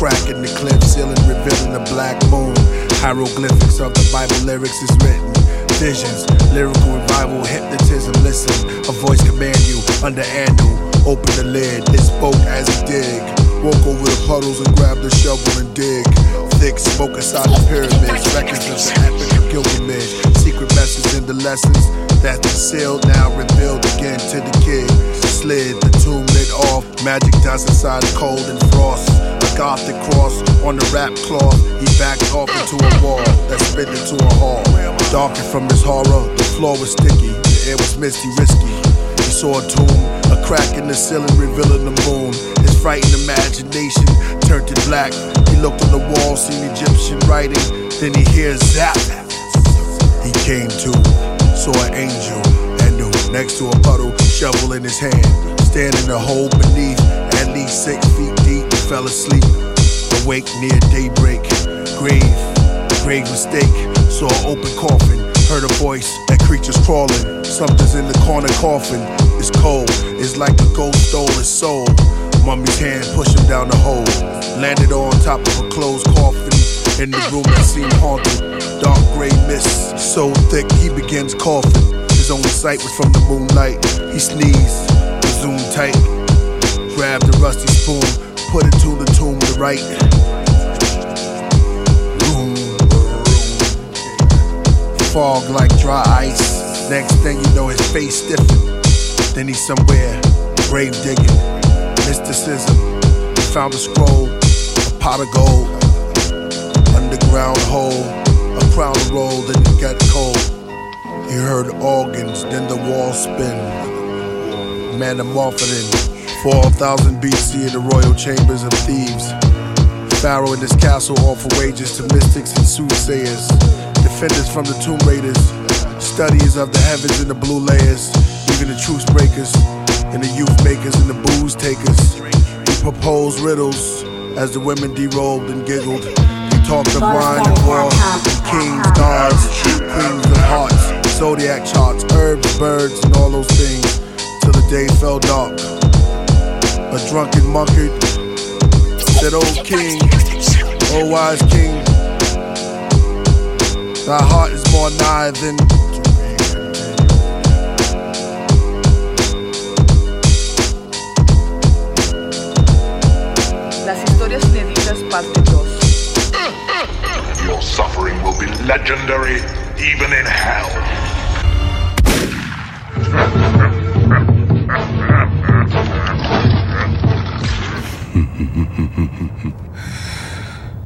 crack in the cliff ceiling, revealing the black moon. Hieroglyphics of the Bible lyrics is written. Visions, lyrical revival, hypnotism. Listen, a voice command you under Anu. Open the lid, it spoke as he dig. Walk over the puddles and grab the shovel and dig. Thick smoke inside the pyramids, records of the epic of Gilgamesh. Secret messages in the lessons that's been sealed, now revealed again to the kid. Slid, the tomb lit off, magic dust inside the cold and frost. A gothic cross on the wrapped cloth, he backed off into a wall that spit into a hall. Darkened from his horror, the floor was sticky, the air was misty, risky. He saw a tomb, a crack in the ceiling revealing the moon. His frightened imagination turned it black. He looked on the wall, seen Egyptian writing, then he hears zap. He came to, saw an angel, and next to a puddle, shovel in his hand. Standing in a hole beneath, at least 6 feet deep, he fell asleep. Awake near daybreak, grave mistake. Saw an open coffin, heard a voice, that creature's crawling. Something's in the corner coffin, it's cold, it's like a ghost stole his soul. Mummy's hand pushed him down the hole, landed on top of a closed coffin. In the room that seemed haunted, dark gray mist so thick he begins coughing. His only sight was from the moonlight. He sneezed, zoomed tight, grabbed a rusty spoon, put it to the tomb to write. Fog like dry ice. Next thing you know, his face stiffened. Then he's somewhere, grave digging, mysticism. He found a scroll, a pot of gold, underground hole, a crown of roll, then it got cold. He heard organs, then the walls spin. Metamorphosin, 4000 BC in the royal chambers of Thebes. Pharaoh in his castle offer wages to mystics and soothsayers, defenders from the tomb raiders, studiers of the heavens and the blue layers, even the truce breakers and the youth makers and the booze takers. He proposed riddles as the women derobed and giggled. He talked of wine and war, kings, gods, queens of hearts, zodiac charts, herbs, birds, and all those things, till the day fell dark. A drunken monkey said, "Oh king, oh wise king, thy heart is more nigh than..." Las historias inéditas parte 2. Your suffering will be legendary even in hell.